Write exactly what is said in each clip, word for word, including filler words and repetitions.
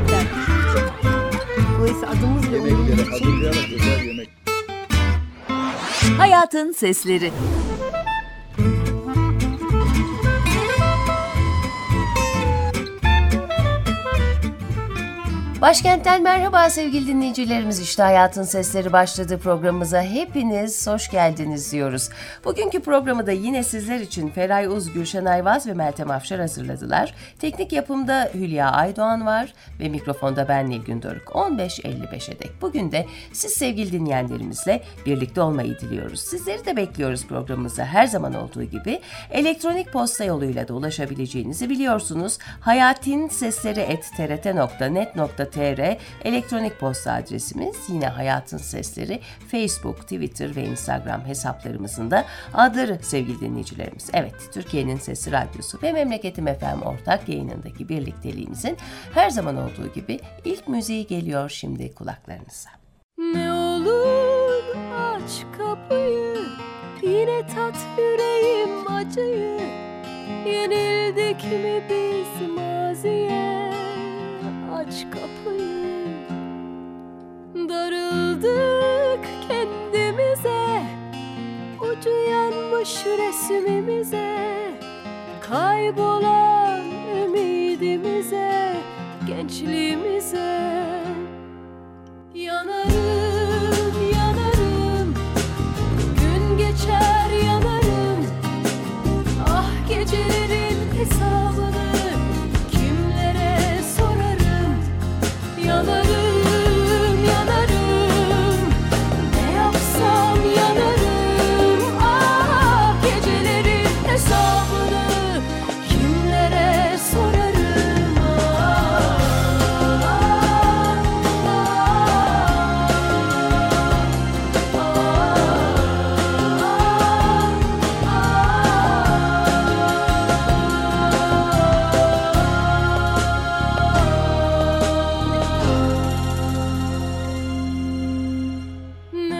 yemekler. Dolayısıyla adımızla uyumlu Yemeklere için. hazırlayarak özel yemek. Hayatın Sesleri. Başkentten merhaba sevgili dinleyicilerimiz. İşte Hayatın Sesleri başladı programımıza. Hepiniz hoş geldiniz diyoruz. Bugünkü programı da yine sizler için Feray Uz, Gülşen Ayvaz ve Meltem Afşar hazırladılar. Teknik yapımda Hülya Aydoğan var ve mikrofonda ben Nilgün Doruk. on beş elli beşe dek. Bugün de siz sevgili dinleyenlerimizle birlikte olmayı diliyoruz. Sizleri de bekliyoruz programımıza her zaman olduğu gibi. Elektronik posta yoluyla da ulaşabileceğinizi biliyorsunuz. hayatinsesleri et t r t nokta net nokta t r elektronik posta adresimiz. Yine Hayatın Sesleri Facebook, Twitter ve Instagram hesaplarımızın da adları sevgili dinleyicilerimiz. Evet, Türkiye'nin Sesi Radyosu ve Memleketim F M ortak yayınındaki birlikteliğimizin her zaman olduğu gibi ilk müziği geliyor şimdi kulaklarınıza. Ne olur aç kapıyı, yine tat yüreğim acıyı. Yenildik mi biz maziye? Aç kapıyı. Darıldık kendimize, ucu yanmış resmimize. Kaybolan ümidimize, gençliğimize. Yanarım, yanarım, gün geçer yanarım. Ah gecelerin hesabını kimlere sorarım. Yanarım, yanarım, ne yapsam yanarım. Ah gecelerin hesabını kimlere sorarım. Ah, ah, ne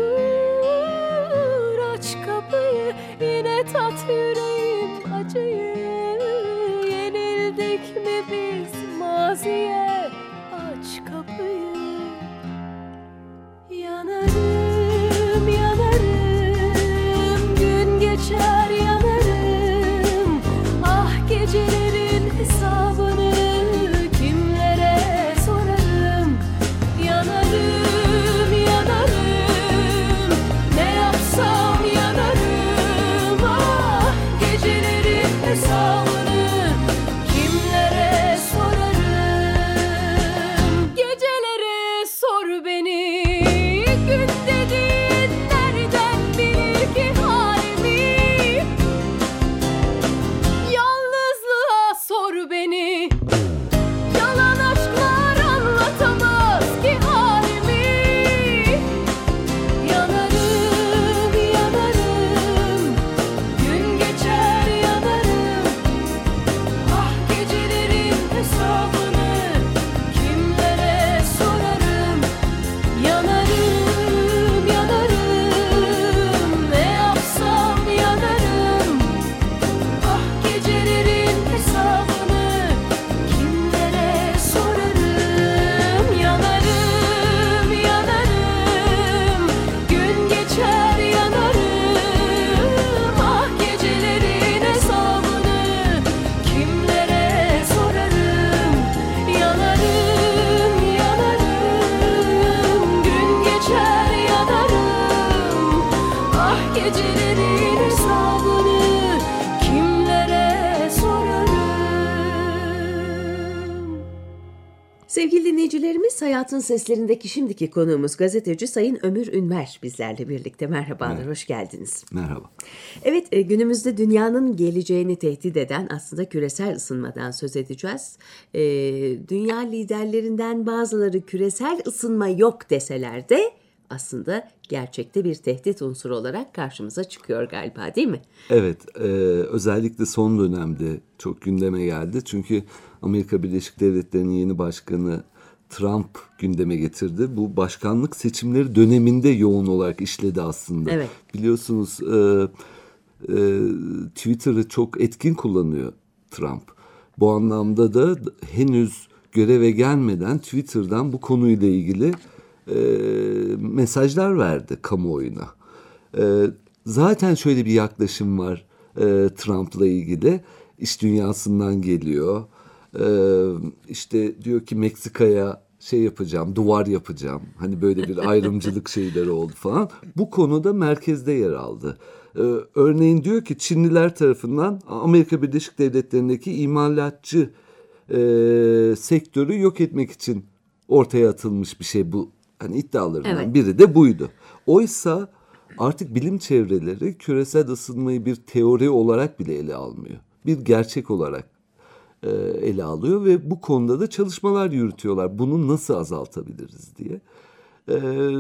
olur aç kapıyı, yine tat yüreğim acıyı. Yenildik mi biz maziye? Aç kapıyı. Yanarım, yanarım, gün geçer yanarım. Ah gecelerin hesabını kimlere sorarım. Yanarım, yanarım, ne yapsam yanarım. Ah gecelerin hesabını kimlere sorarım. Gecelere sor beni, gün dediğin nereden bilir ki halimi? Yalnızlığa sor beni, yalan aşklar anlatamaz ki halimi. Yanarım, yanarım, gün geçer yanarım. Ah gecelerin hesabını kimlere sorarım. Yanarım, yanarım, ne yapsam yanarım. Ah gecelerin hesabını kimlere sorarım. Yanarım, yanarım, gün geçer yanarım. Ah gecelerin hesabını kimlere sorarım. Yanarım, yanarım, gün geçer yanarım. Ah gecelerin hesabını kimlere sorarım. Sevgili dinleyicilerimiz, Hayatın Seslerindeki şimdiki konuğumuz gazeteci Sayın Ömür Ünver bizlerle birlikte. Merhabalar, Merhaba. hoş geldiniz. Merhaba. Evet, e, günümüzde dünyanın geleceğini tehdit eden aslında küresel ısınmadan söz edeceğiz. E, dünya liderlerinden bazıları küresel ısınma yok deseler de aslında gerçekte bir tehdit unsuru olarak karşımıza çıkıyor galiba, değil mi? Evet, e, özellikle son dönemde çok gündeme geldi. Çünkü Amerika Birleşik Devletleri'nin yeni başkanı Trump gündeme getirdi. Bu başkanlık seçimleri döneminde yoğun olarak işledi aslında. Evet. Biliyorsunuz e, e, Twitter'ı çok etkin kullanıyor Trump. Bu anlamda da henüz göreve gelmeden Twitter'dan bu konuyla ilgili e, mesajlar verdi kamuoyuna. E, zaten şöyle bir yaklaşım var e, Trump'la ilgili. İş dünyasından geliyor. E, işte diyor ki Meksika'ya şey yapacağım, duvar yapacağım. Hani böyle bir ayrımcılık şeyleri oldu falan. Bu konuda merkezde yer aldı. Ee, örneğin diyor ki Çinliler tarafından Amerika Birleşik Devletleri'ndeki imalatçı e, sektörü yok etmek için ortaya atılmış bir şey bu. Hani iddialarından Evet. biri de buydu. Oysa artık bilim çevreleri küresel ısınmayı bir teori olarak bile ele almıyor. Bir gerçek olarak e, ele alıyor ve bu konuda da çalışmalar yürütüyorlar. Bunu nasıl azaltabiliriz diye. E,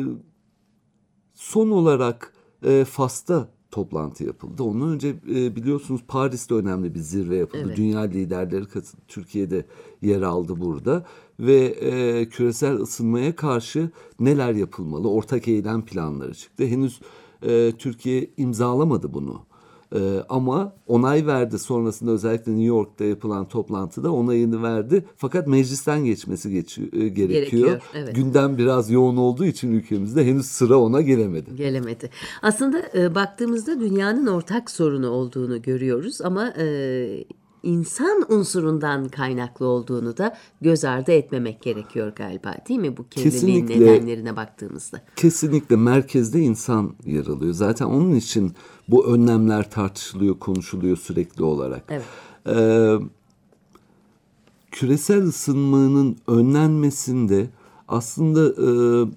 son olarak e, Fas'ta toplantı yapıldı. Ondan önce e, biliyorsunuz Paris'te önemli bir zirve yapıldı. Evet. Dünya liderleri katıldı. Türkiye'de yer aldı burada. Ve e, küresel ısınmaya karşı neler yapılmalı? Ortak eylem planları çıktı. Henüz e, Türkiye imzalamadı bunu. Ee, ama onay verdi. Sonrasında özellikle New York'ta yapılan toplantıda onayını verdi. Fakat meclisten geçmesi geçiyor, e, gerekiyor. Gerekiyor, evet. Gündem biraz yoğun olduğu için ülkemizde henüz sıra ona gelemedi. Gelemedi. Aslında e, baktığımızda dünyanın ortak sorunu olduğunu görüyoruz ama e, insan unsurundan kaynaklı olduğunu da göz ardı etmemek gerekiyor galiba, değil mi, bu kirliliğin Kesinlikle. nedenlerine baktığımızda? Kesinlikle merkezde insan yer alıyor. Zaten onun için bu önlemler tartışılıyor, konuşuluyor sürekli olarak. Evet. Ee, küresel ısınmanın önlenmesinde aslında e,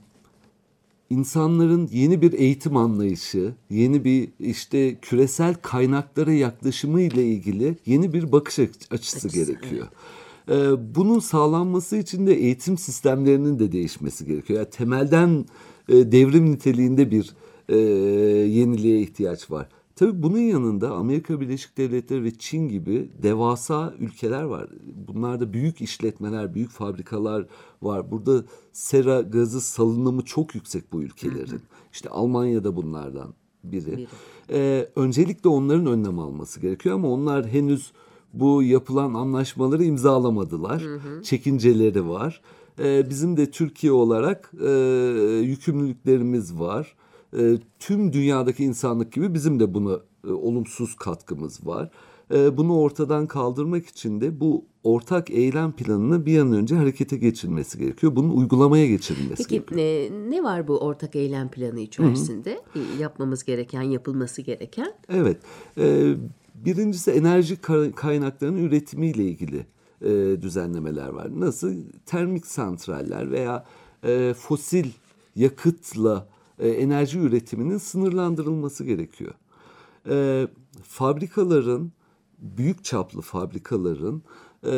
insanların yeni bir eğitim anlayışı, yeni bir işte küresel kaynaklara yaklaşımı ile ilgili yeni bir bakış açısı, açısı gerekiyor. Evet. Ee, bunun sağlanması için de eğitim sistemlerinin de değişmesi gerekiyor. Yani temelden e, devrim niteliğinde bir e, yeniliğe ihtiyaç var. Tabii bunun yanında Amerika Birleşik Devletleri ve Çin gibi devasa ülkeler var. Bunlarda büyük işletmeler, büyük fabrikalar var. Burada sera gazı salınımı çok yüksek bu ülkelerin. Hı hı. İşte Almanya'da bunlardan biri. biri. Ee, öncelikle onların önlem alması gerekiyor ama onlar henüz bu yapılan anlaşmaları imzalamadılar. Hı hı. Çekinceleri var. Ee, bizim de Türkiye olarak e, yükümlülüklerimiz var. E, tüm dünyadaki insanlık gibi bizim de buna e, olumsuz katkımız var. E, bunu ortadan kaldırmak için de bu ortak eylem planını bir an önce harekete geçirilmesi gerekiyor. Bunun uygulamaya geçirilmesi Peki, gerekiyor. Peki ne var bu ortak eylem planı içerisinde? Hı-hı. Yapmamız gereken, yapılması gereken? Evet. E, birincisi enerji kaynaklarının üretimiyle ilgili e, düzenlemeler var. Nasıl? Termik santraller veya e, fosil yakıtla enerji üretiminin sınırlandırılması gerekiyor. E, fabrikaların, büyük çaplı fabrikaların e,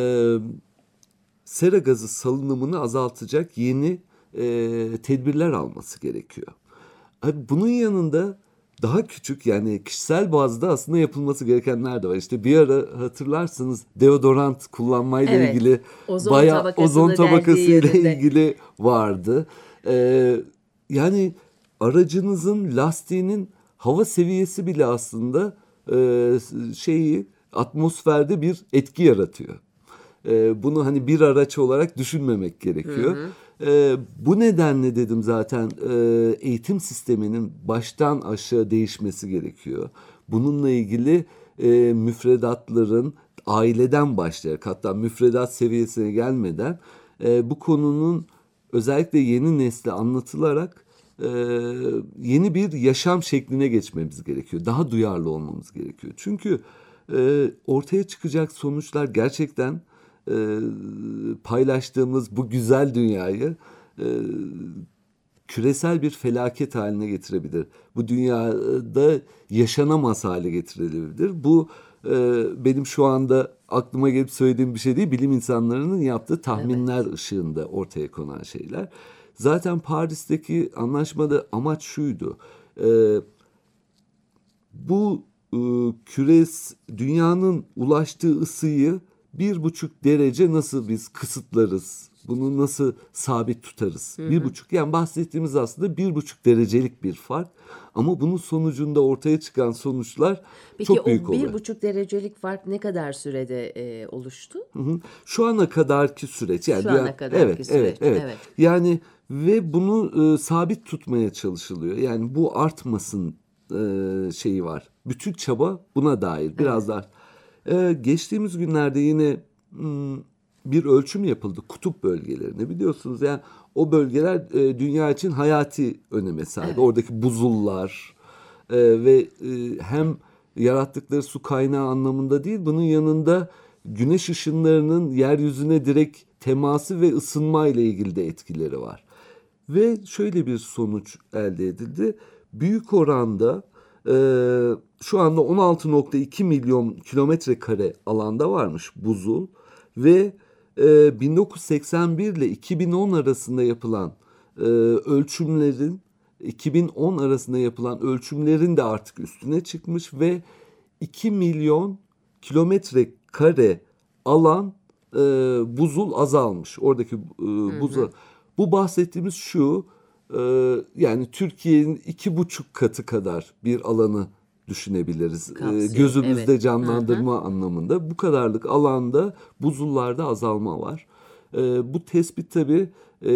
sera gazı salınımını azaltacak yeni e, tedbirler alması gerekiyor. Bunun yanında daha küçük, yani kişisel bazda aslında yapılması gerekenler de var. İşte bir ara hatırlarsınız deodorant kullanmayla evet, ilgili bayağı ozon tabakası ile ilgili vardı. E, yani aracınızın lastiğinin hava seviyesi bile aslında e, şeyi atmosferde bir etki yaratıyor. E, bunu hani bir araç olarak düşünmemek gerekiyor. Hı hı. E, bu nedenle dedim zaten e, eğitim sisteminin baştan aşağı değişmesi gerekiyor. Bununla ilgili e, müfredatların aileden başlayarak, hatta müfredat seviyesine gelmeden e, bu konunun özellikle yeni nesle anlatılarak Ee, yeni bir yaşam şekline geçmemiz gerekiyor. Daha duyarlı olmamız gerekiyor. Çünkü e, ortaya çıkacak sonuçlar gerçekten e, paylaştığımız bu güzel dünyayı e, küresel bir felaket haline getirebilir. Bu dünyada yaşanamaz hale getirebilir. Bu e, benim şu anda aklıma gelip söylediğim bir şey değil. Bilim insanlarının yaptığı tahminler evet. ışığında ortaya konan şeyler. Zaten Paris'teki anlaşmada amaç şuydu. E, bu e, küres dünyanın ulaştığı ısıyı bir buçuk derece nasıl biz kısıtlarız Bunu nasıl sabit tutarız? Hı hı. Bir buçuk, yani bahsettiğimiz aslında bir buçuk derecelik bir fark. Ama bunun sonucunda ortaya çıkan sonuçlar Peki, çok büyük oluyor. Peki o bir buçuk derecelik fark ne kadar sürede e, oluştu? Hı hı. Şu ana kadarki süreç. Yani Şu ana yani, kadarki evet, süreç. Evet, evet. evet. Yani ve bunu e, sabit tutmaya çalışılıyor. Yani bu artmasın e, şeyi var. Bütün çaba buna dair. Biraz evet. daha. E, geçtiğimiz günlerde yine m, bir ölçüm yapıldı kutup bölgelerine, biliyorsunuz. Yani o bölgeler e, dünya için hayati öneme sahip. Evet. Oradaki buzullar e, ve e, hem yarattıkları su kaynağı anlamında değil, bunun yanında güneş ışınlarının yeryüzüne direkt teması ve ısınma ile ilgili de etkileri var. Ve şöyle bir sonuç elde edildi. Büyük oranda e, şu anda on altı nokta iki milyon kilometre kare alanda varmış buzul ve e, bin dokuz yüz seksen bir ile iki bin on arasında yapılan e, ölçümlerin iki bin on arasında yapılan ölçümlerin de artık üstüne çıkmış ve iki milyon kilometre kare alan e, buzul azalmış. Oradaki e, buzul. Bu bahsettiğimiz şu, e, yani Türkiye'nin iki buçuk katı kadar bir alanı düşünebiliriz. E, gözümüzde evet. canlandırma hı hı. anlamında. Bu kadarlık alanda buzullarda azalma var. E, bu tespit tabii e,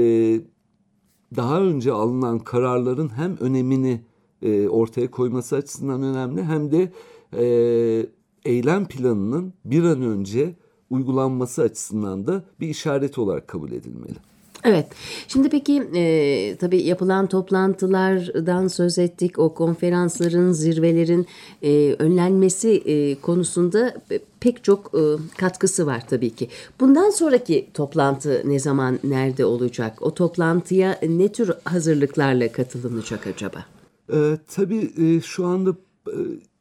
daha önce alınan kararların hem önemini e, ortaya koyması açısından önemli, hem de e, eylem planının bir an önce uygulanması açısından da bir işaret olarak kabul edilmeli. Evet. Şimdi peki e, tabii yapılan toplantılardan söz ettik. O konferansların, zirvelerin e, önlenmesi e, konusunda pek çok e, katkısı var tabii ki. Bundan sonraki toplantı ne zaman, nerede olacak? O toplantıya ne tür hazırlıklarla katılınacak acaba? E, tabii e, şu anda e,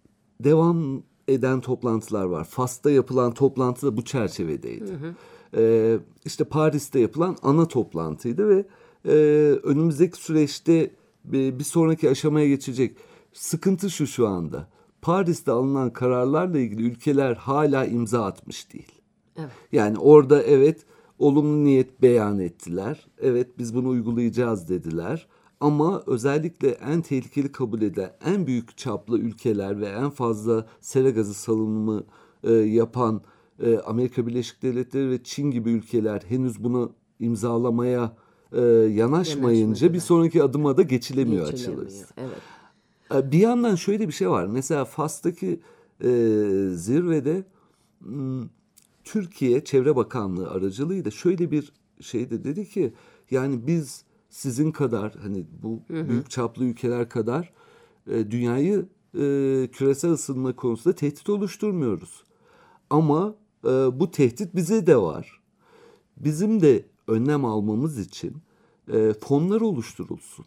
devam eden toplantılar var. Fas'ta yapılan toplantı da bu çerçevedeydi. Hı hı. Ee, işte Paris'te yapılan ana toplantıydı ve e, önümüzdeki süreçte bir, bir sonraki aşamaya geçecek. Sıkıntı şu şu anda. Paris'te alınan kararlarla ilgili ülkeler hala imza atmış değil. Evet. Yani orada evet olumlu niyet beyan ettiler. Evet biz bunu uygulayacağız dediler. Ama özellikle en tehlikeli kabul edilen en büyük çaplı ülkeler ve en fazla sera gazı salınımı e, yapan e, Amerika Birleşik Devletleri ve Çin gibi ülkeler henüz bunu imzalamaya e, yanaşmayınca bir sonraki adıma da geçilemiyor, geçilemiyor açıkçası. Evet. E, bir yandan şöyle bir şey var. Mesela Fas'taki e, zirvede m, Türkiye Çevre Bakanlığı aracılığıyla şöyle bir şey de dedi ki, yani biz sizin kadar hani bu hı hı. büyük çaplı ülkeler kadar e, dünyayı e, küresel ısınma konusunda tehdit oluşturmuyoruz. Ama e, bu tehdit bize de var. Bizim de önlem almamız için e, fonlar oluşturulsun.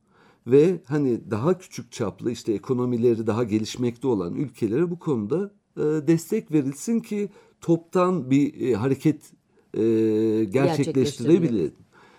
Ve hani daha küçük çaplı işte ekonomileri daha gelişmekte olan ülkelere bu konuda e, destek verilsin ki toptan bir e, hareket e, gerçekleştirebilelim.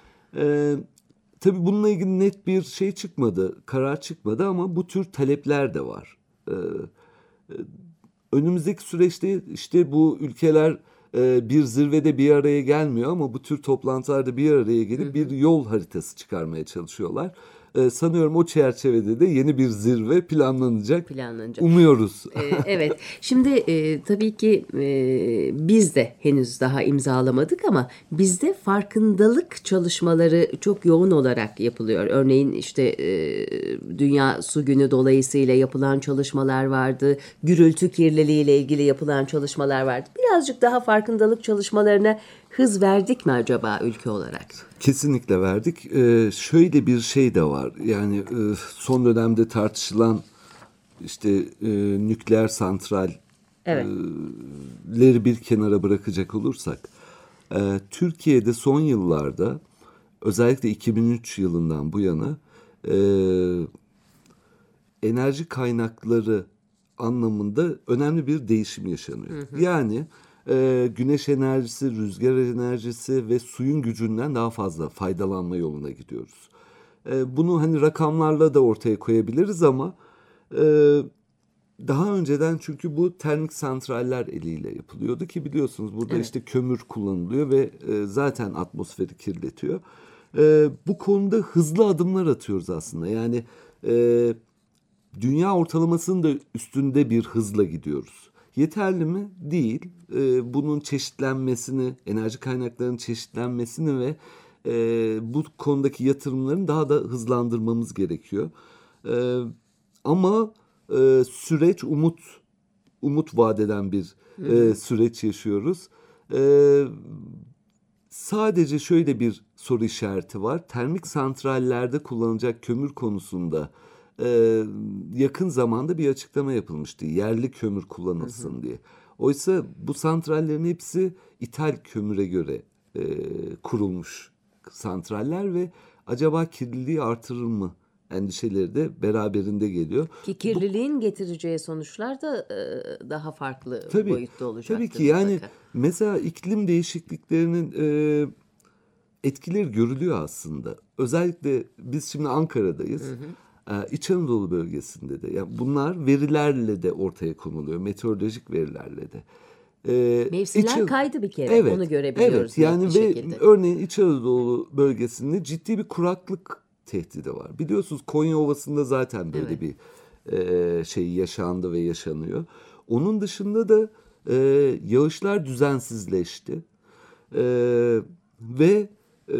E, tabii bununla ilgili net bir şey çıkmadı, karar çıkmadı ama bu tür talepler de var. E, e, önümüzdeki süreçte işte bu ülkeler e, bir zirvede bir araya gelmiyor ama bu tür toplantılarda bir araya gelip hı hı. bir yol haritası çıkarmaya çalışıyorlar. Ee, sanıyorum o çerçevede de yeni bir zirve planlanacak. Planlanacak. Umuyoruz. Ee, evet. Şimdi e, tabii ki e, biz de henüz daha imzalamadık ama bizde farkındalık çalışmaları çok yoğun olarak yapılıyor. Örneğin işte e, Dünya Su Günü dolayısıyla yapılan çalışmalar vardı. Gürültü kirliliği ile ilgili yapılan çalışmalar vardı. Birazcık daha farkındalık çalışmalarına hız verdik mi acaba ülke olarak? Kesinlikle verdik. Ee, şöyle bir şey de var. Yani e, son dönemde tartışılan işte e, nükleer santralleri evet. e, bir kenara bırakacak olursak, e, Türkiye'de son yıllarda özellikle iki bin üç yılından bu yana e, enerji kaynakları anlamında önemli bir değişim yaşanıyor. Hı hı. Yani Ee, güneş enerjisi, rüzgar enerjisi ve suyun gücünden daha fazla faydalanma yoluna gidiyoruz. Ee, bunu hani rakamlarla da ortaya koyabiliriz ama e, daha önceden çünkü bu termik santraller eliyle yapılıyordu ki biliyorsunuz burada Evet. işte kömür kullanılıyor ve e, zaten atmosferi kirletiyor. E, bu konuda hızlı adımlar atıyoruz aslında. Yani e, dünya ortalamasının da üstünde bir hızla gidiyoruz. Yeterli mi? Değil. E, bunun çeşitlenmesini, enerji kaynaklarının çeşitlenmesini ve e, bu konudaki yatırımların daha da hızlandırmamız gerekiyor. E, ama e, süreç umut umut vadeden bir e, süreç yaşıyoruz. E, sadece şöyle bir soru işareti var. Termik santrallerde kullanılacak kömür konusunda e, yakın zamanda bir açıklama yapılmıştı. Yerli kömür kullanılsın hı hı. diye. Oysa bu santrallerin hepsi ithal kömüre göre e, kurulmuş santraller ve acaba kirliliği artırır mı endişeleri de beraberinde geliyor. Ki kirliliğin Bu, getireceği sonuçlar da e, daha farklı tabii, boyutta olacaktır. Tabii ki yani mutlaka. mesela iklim değişikliklerinin e, etkileri görülüyor aslında. Özellikle biz şimdi Ankara'dayız. Hı hı. Ee, İç Anadolu bölgesinde de. Yani bunlar verilerle de ortaya konuluyor. Meteorolojik verilerle de. Ee, Mevsimler İç, kaydı bir kere. Evet, onu görebiliyoruz. Evet yani ve şekilde. Örneğin İç Anadolu bölgesinde ciddi bir kuraklık tehdidi var. Biliyorsunuz Konya Ovası'nda zaten böyle evet. bir e, şey yaşandı ve yaşanıyor. Onun dışında da e, yağışlar düzensizleşti. E, ve e,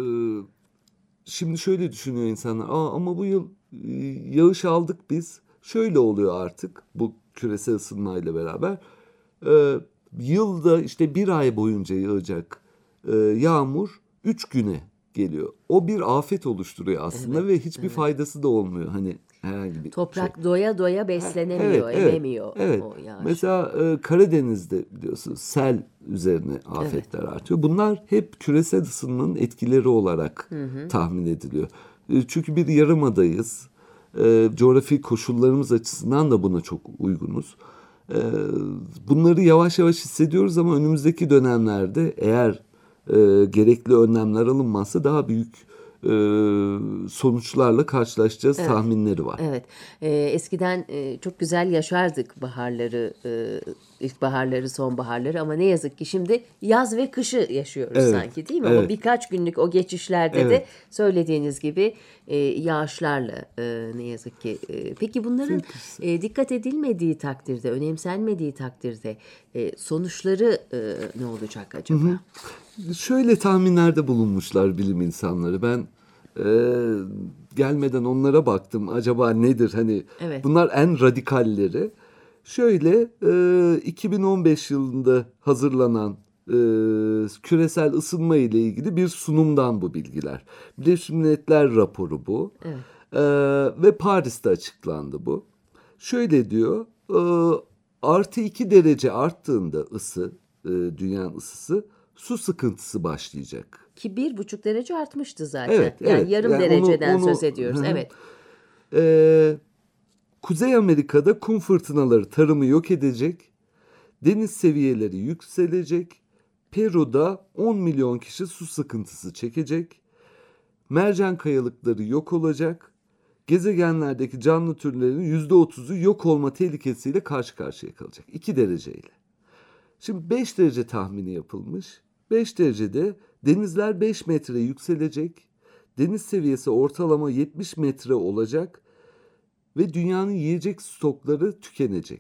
şimdi şöyle düşünüyor insanlar. Aa, ama bu yıl yağış aldık biz. Şöyle oluyor artık bu küresel ısınmayla beraber. Ee, yılda işte bir ay boyunca yağacak e, yağmur üç güne geliyor. O bir afet oluşturuyor aslında evet, ve hiçbir evet. faydası da olmuyor. Hani herhangi bir Toprak şey. doya doya beslenemiyor, evet, ememiyor evet, o yağış. Mesela e, Karadeniz'de biliyorsunuz sel üzerine afetler evet. artıyor. Bunlar hep küresel ısınmanın etkileri olarak hı hı. tahmin ediliyor. E, çünkü bir yarımadayız. E, coğrafi koşullarımız açısından da buna çok uygunuz. E, bunları yavaş yavaş hissediyoruz ama önümüzdeki dönemlerde eğer e, gerekli önlemler alınmazsa daha büyük e, sonuçlarla karşılaşacağız evet. tahminleri var. Evet. E, eskiden e, çok güzel yaşardık baharları, e, ilkbaharları, sonbaharları ama ne yazık ki şimdi yaz ve kışı yaşıyoruz evet. sanki değil mi? Evet. O birkaç günlük o geçişlerde evet. de söylediğiniz gibi e, yağışlarla e, ne yazık ki. E, peki bunların e, dikkat edilmediği takdirde, önemsenmediği takdirde e, sonuçları e, ne olacak acaba? Hı hı. Şöyle tahminlerde bulunmuşlar bilim insanları. Ben e, gelmeden onlara baktım. Acaba nedir? Hani evet. bunlar en radikalleri. Şöyle e, iki bin on beş yılında hazırlanan e, küresel ısınma ile ilgili bir sunumdan bu bilgiler. Birleşmiş Milletler raporu bu. Evet. E, ve Paris'te açıklandı bu. Şöyle diyor, e, artı iki derece arttığında ısı, e, dünyanın ısısı, su sıkıntısı başlayacak. Ki bir buçuk derece artmıştı zaten. Evet, yani evet. yarım yani dereceden onu, onu, söz ediyoruz. Hı. Evet. Ee, Kuzey Amerika'da kum fırtınaları tarımı yok edecek. Deniz seviyeleri yükselecek. Peru'da on milyon kişi su sıkıntısı çekecek. Mercan kayalıkları yok olacak. Gezegenlerdeki canlı türlerinin yüzde otuzu yok olma tehlikesiyle karşı karşıya kalacak. iki dereceyle. Şimdi beş derece tahmini yapılmış. beş derecede denizler beş metre yükselecek. Deniz seviyesi ortalama yetmiş metre olacak. Ve dünyanın yiyecek stokları tükenecek.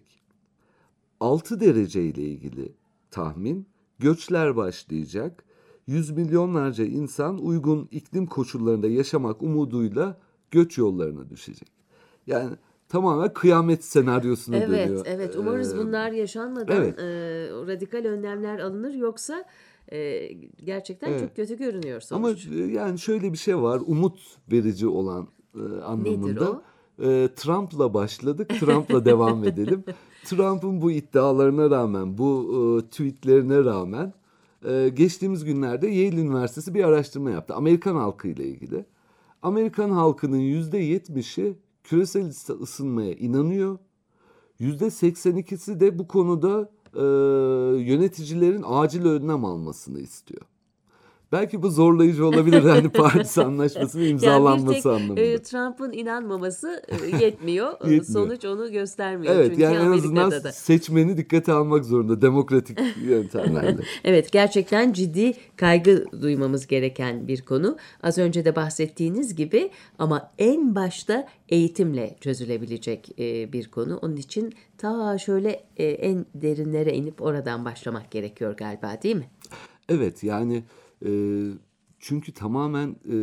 altı derece ile ilgili tahmin, göçler başlayacak. Yüz milyonlarca insan uygun iklim koşullarında yaşamak umuduyla göç yollarına düşecek. Yani tamamen kıyamet senaryosuna evet, dönüyor. Evet, evet. Umarız ee, bunlar yaşanmadan evet. e, radikal önlemler alınır. Yoksa e, gerçekten evet. çok kötü görünüyor sonuç. Ama yani şöyle bir şey var, umut verici olan e, anlamında. Nedir o? E, Trump'la başladık, Trump'la devam edelim. Trump'ın bu iddialarına rağmen, bu e, tweetlerine rağmen e, geçtiğimiz günlerde Yale Üniversitesi bir araştırma yaptı. Amerikan halkı ile ilgili. Amerikan halkının yüzde yetmişi küresel ısınmaya inanıyor. Yüzde seksen ikisi de bu konuda e, yöneticilerin acil önlem almasını istiyor. Belki bu zorlayıcı olabilir hani Paris Anlaşması'nın imzalanması yani anlamında. E, Trump'ın inanmaması e, yetmiyor. Yetmiyor. Sonuç onu göstermiyor. Evet Çünkü yani en azından Amerika'da da. seçmeni dikkate almak zorunda demokratik yöntemlerle. Evet, gerçekten ciddi kaygı duymamız gereken bir konu. Az önce de bahsettiğiniz gibi ama en başta eğitimle çözülebilecek e, bir konu. Onun için ta şöyle e, en derinlere inip oradan başlamak gerekiyor galiba, değil mi? Evet yani e, çünkü tamamen e,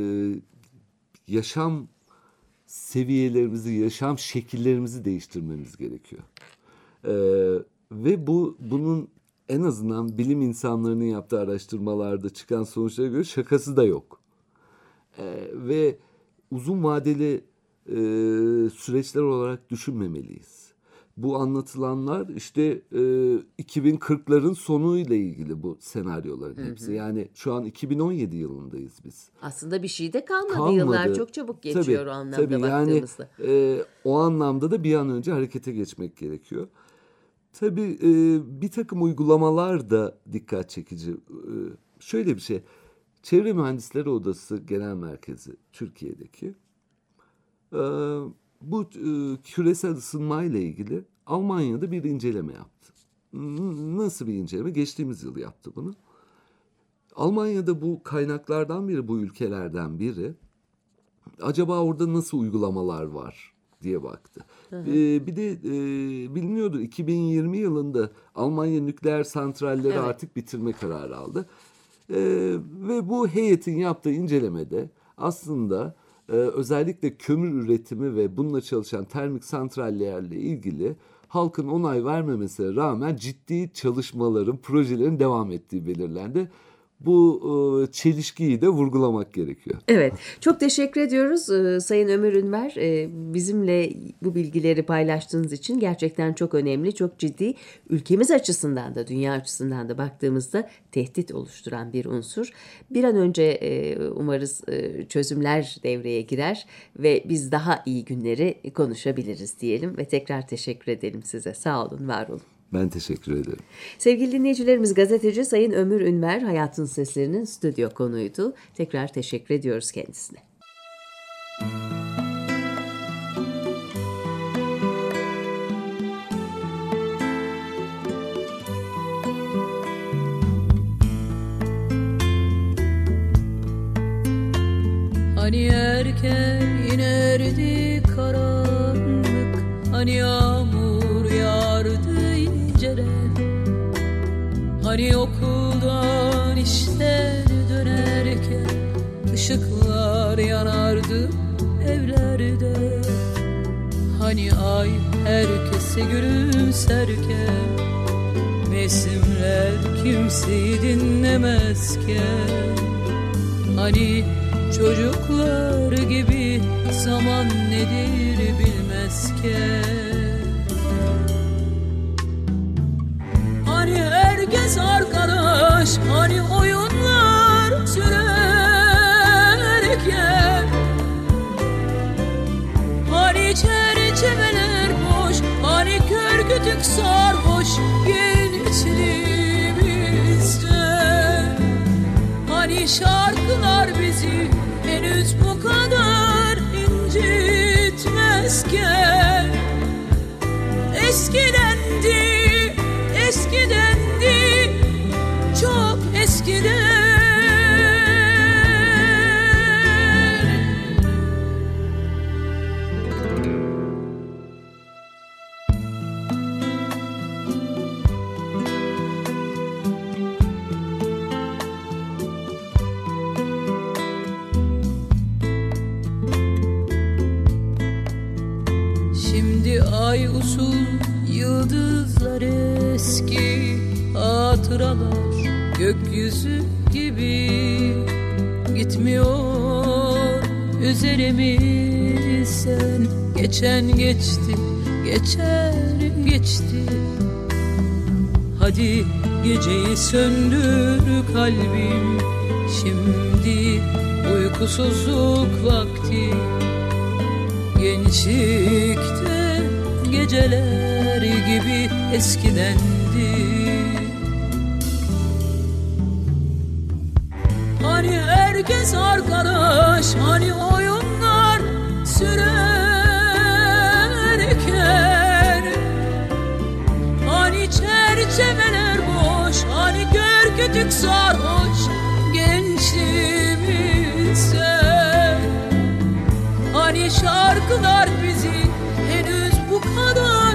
yaşam seviyelerimizi, yaşam şekillerimizi değiştirmemiz gerekiyor. E, ve bu bunun en azından bilim insanlarının yaptığı araştırmalarda çıkan sonuçlara göre şakası da yok. E, ve uzun vadeli e, süreçler olarak düşünmemeliyiz. Bu anlatılanlar işte e, iki bin kırkların sonuyla ilgili bu senaryoların hepsi. Hı hı. Yani şu an iki bin on yedi yılındayız biz. Aslında bir şey de kalmadı. kalmadı. Yıllar çok çabuk geçiyor tabii, o anlamda tabii baktığımızda. Yani e, o anlamda da bir an önce harekete geçmek gerekiyor. Tabii e, bir takım uygulamalar da dikkat çekici. E, şöyle bir şey. Çevre Mühendisleri Odası Genel Merkezi Türkiye'deki e, bu e, küresel ısınma ile ilgili Almanya'da bir inceleme yaptı. Nasıl bir inceleme? Geçtiğimiz yıl yaptı bunu. Almanya'da bu kaynaklardan biri, bu ülkelerden biri. Acaba orada nasıl uygulamalar var diye baktı. Hı hı. Ee, bir de e, biliniyordur iki bin yirmi yılında Almanya nükleer santralleri evet. artık bitirme kararı aldı. Ee, ve bu heyetin yaptığı incelemede aslında e, özellikle kömür üretimi ve bununla çalışan termik santrallerle ilgili halkın onay vermemesine rağmen ciddi çalışmaların, projelerin devam ettiği belirlendi. Bu e, çelişkiyi de vurgulamak gerekiyor. Evet, çok teşekkür ediyoruz e, Sayın Ömür Ünver. E, bizimle bu bilgileri paylaştığınız için gerçekten çok önemli, çok ciddi. Ülkemiz açısından da, dünya açısından da baktığımızda tehdit oluşturan bir unsur. Bir an önce e, umarız e, çözümler devreye girer ve biz daha iyi günleri konuşabiliriz diyelim ve tekrar teşekkür edelim size. Sağ olun, var olun. Ben teşekkür ederim. Sevgili dinleyicilerimiz, gazeteci Sayın Ömür Ünver Hayatın Seslerinin stüdyo konuğuydu. Tekrar teşekkür ediyoruz kendisine. Hani erken inerdi karanlık, hani yağmur yağardı inceden, hani okuldan işten dönerken ışıklar yanardı evlerde, hani ay herkese gülümserken, mevsimler kimseyi dinlemezken, hani çocuklar gibi zaman nedir bilmezken, hani herkes arkadaş, hani oyunlar sürerken, hani çerçeveler boş, hani kör kütük sarhoş gençliğimizde, hani şarkılar bizi henüz bu kadar incitmezken, eskidendi, eskidendi, çok eskiden. Şimdi ay usul, yıldızlar eski, hatıralar gökyüzü gibi gitmiyor üzerimizden. Geçen geçti, geçen geçti. Hadi geceyi söndür kalbim, şimdi uykusuzluk vakti. Gençlikte geceler gibi eskidendi. herkes arkadaş, hani oyunlar sürerken, hani çerçeveler boş, hani gör kütük sarhoş gençliğimizse, hani şarkılar bizi henüz bu kadar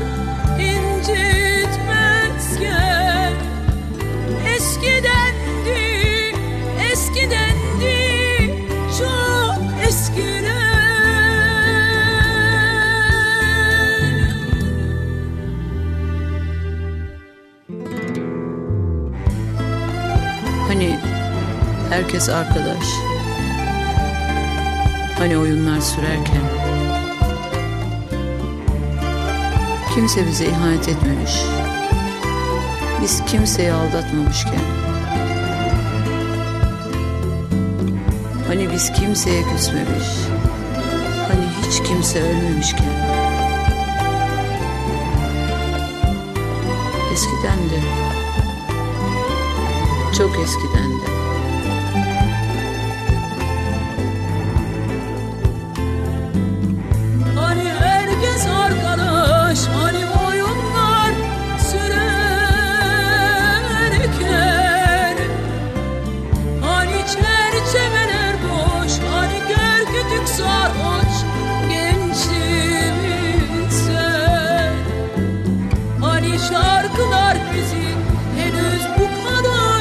incitmezken, eskidendi, eskidendi, çok eskiden. Hani herkes arkadaş, hani oyunlar sürerken, kimse bize ihanet etmemiş, biz kimseyi aldatmamışken, hani biz kimseye küsmemiş, hani hiç kimse ölmemişken, eskiden de, çok eskiden de. Hani herkes arkadaş, hani oyunlar sürerken, hani çerçeveler boş, hani gör kütük sarhoş gençliğimizse, hani şarkılar bizi henüz bu kadar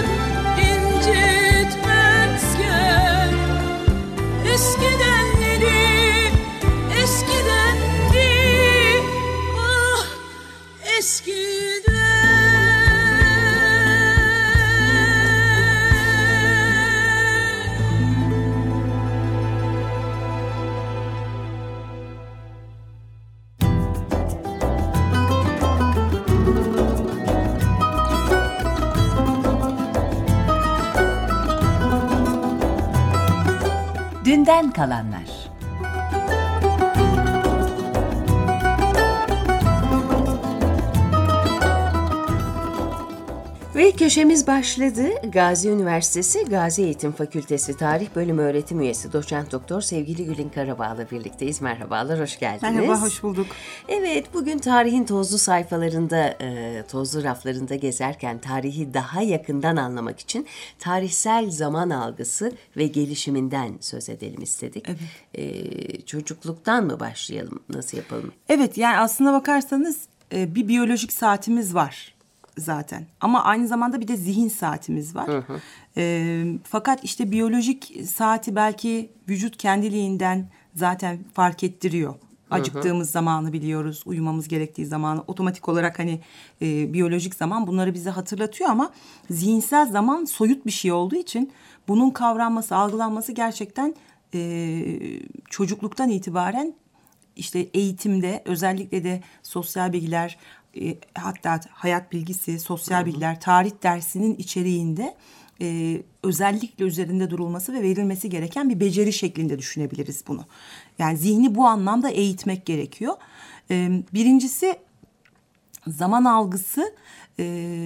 incitmezken, eskidenleri, eskidendi, ah eskiden. Dünden kalanlar. Ve köşemiz başladı. Gazi Üniversitesi Gazi Eğitim Fakültesi Tarih Bölümü öğretim üyesi Doçent Doktor sevgili Gülin Karabağ'la birlikteyiz. Merhabalar, hoş geldiniz. Merhaba, hoş bulduk. Evet, bugün tarihin tozlu sayfalarında, e, tozlu raflarında gezerken tarihi daha yakından anlamak için tarihsel zaman algısı ve gelişiminden söz edelim istedik. Evet. E, çocukluktan mı başlayalım, nasıl yapalım? Evet, yani aslına bakarsanız e, bir biyolojik saatimiz var zaten. Ama aynı zamanda bir de zihin saatimiz var. Hı hı. E, fakat işte biyolojik saati belki vücut kendiliğinden zaten fark ettiriyor. Acıktığımız hı hı. zamanı biliyoruz, uyumamız gerektiği zamanı otomatik olarak hani e, biyolojik zaman bunları bize hatırlatıyor ama zihinsel zaman soyut bir şey olduğu için bunun kavranması, algılanması gerçekten e, çocukluktan itibaren işte eğitimde, özellikle de sosyal bilgiler, e, hatta hayat bilgisi, sosyal hı hı. bilgiler, tarih dersinin içeriğinde e, özellikle üzerinde durulması ve verilmesi gereken bir beceri şeklinde düşünebiliriz bunu. Yani zihni bu anlamda eğitmek gerekiyor. E, birincisi zaman algısı e,